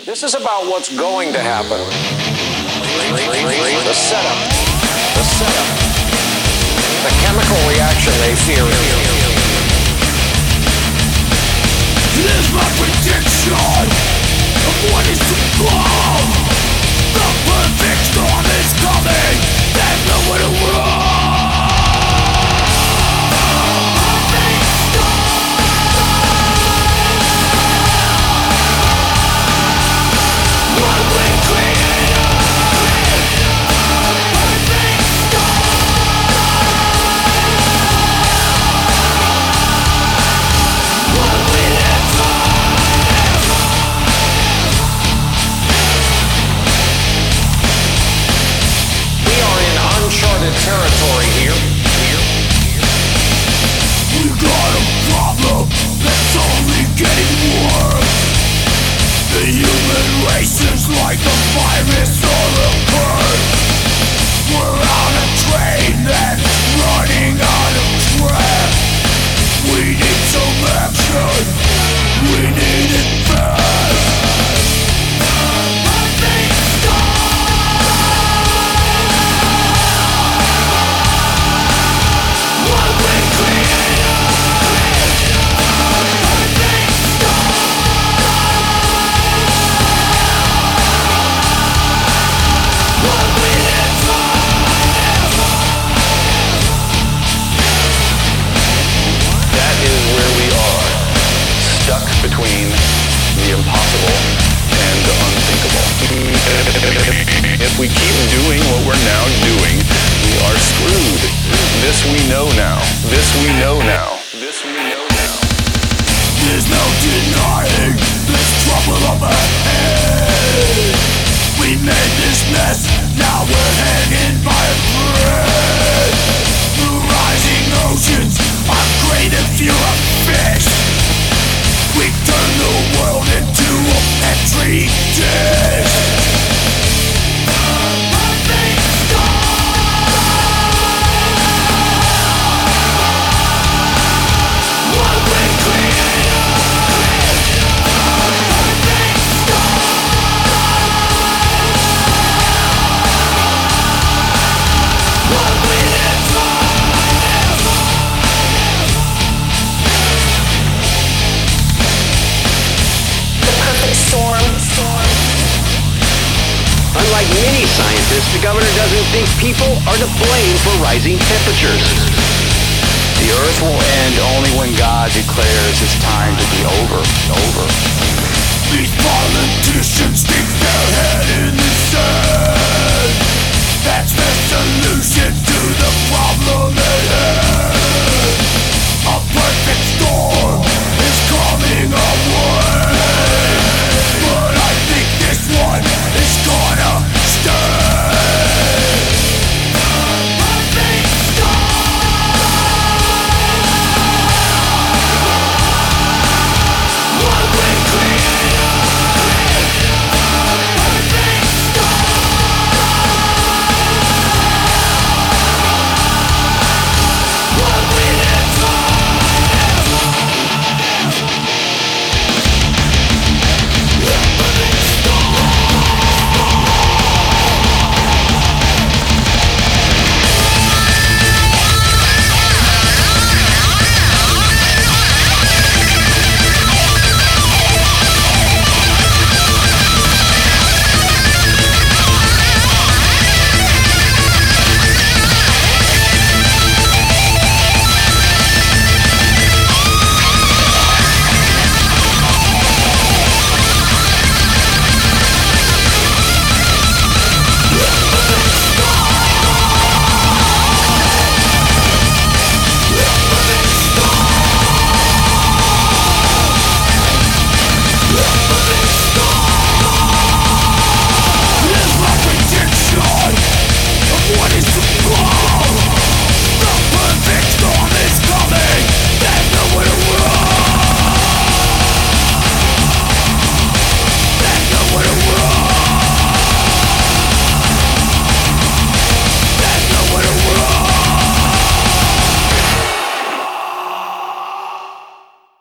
This is about what's going to happen. The setup. The chemical reaction they fear. Here's my prediction of what is to come. The perfect storm is coming. There's nowhere to run. Territory here. We got a problem that's only getting worse. The human race is like a virus or a curse. We're on a train that's running out of track. We need some action. We need it fast. Between the impossible and the unthinkable. If we keep doing what we're now doing, we are screwed. This we know now. This we know now. This we know now. There's no denying there's trouble up ahead. We made this mess, now we're hanging by a thread. The rising oceans are great if you're a fish. We turn the world into a petri dish. What we created. What we live for. Storm. Unlike many scientists, the governor doesn't think people are to blame for rising temperatures. The earth will end only when God declares it's time to be over. These